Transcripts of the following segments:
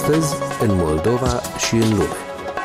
Astăzi, în Moldova și în lume.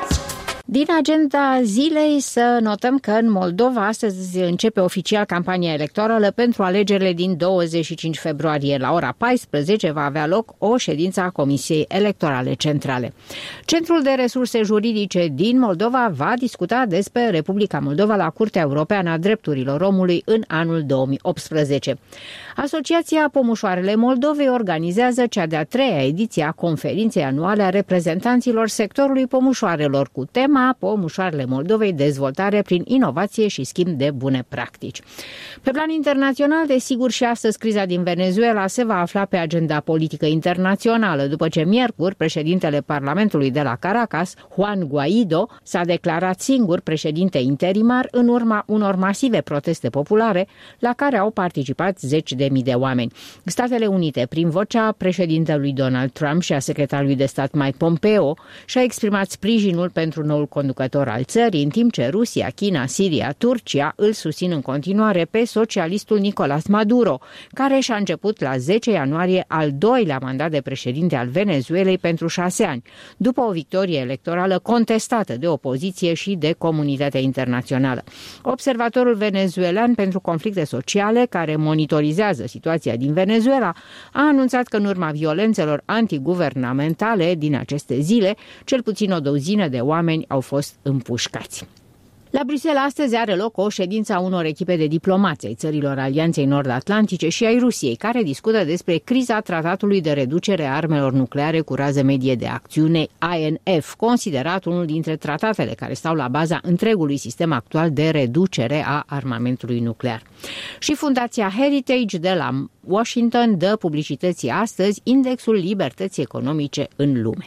Din agenda zilei să notăm că în Moldova astăzi începe oficial campania electorală pentru alegerile din 25 februarie. La ora 14 va avea loc o ședință a Comisiei Electorale Centrale. Centrul de Resurse Juridice din Moldova va discuta despre Republica Moldova la Curtea Europeană a Drepturilor Omului în anul 2018. Asociația Pomușoarele Moldovei organizează cea de-a treia ediție a conferinței anuale a reprezentanților sectorului pomușoarelor cu tema Pomușoarele Moldovei, dezvoltare prin inovație și schimb de bune practici. Pe plan internațional, desigur, și astăzi criza din Venezuela se va afla pe agenda politică internațională, după ce miercuri președintele Parlamentului de la Caracas, Juan Guaido, s-a declarat singur președinte interimar în urma unor masive proteste populare la care au participat 10.000 de oameni. Statele Unite, prin vocea președintelui Donald Trump și a secretarului de stat Mike Pompeo, și-a exprimat sprijinul pentru noul conducător al țării, în timp ce Rusia, China, Siria, Turcia îl susțin în continuare pe socialistul Nicolás Maduro, care și-a început la 10 ianuarie al doilea mandat de președinte al Venezuelei pentru 6 ani, după o victorie electorală contestată de opoziție și de comunitatea internațională. Observatorul venezuelan pentru conflicte sociale, care monitorizează situația din Venezuela, a anunțat că în urma violențelor antiguvernamentale din aceste zile, cel puțin o dozină de oameni au fost împușcați. La Bruxelles astăzi are loc o ședință a unor echipe de diplomați ai țărilor Alianței Nord-Atlantice și ai Rusiei, care discută despre criza tratatului de reducere a armelor nucleare cu rază medie de acțiune, INF, considerat unul dintre tratatele care stau la baza întregului sistem actual de reducere a armamentului nuclear. Și Fundația Heritage de la Washington dă publicității astăzi Indexul Libertății Economice în lume.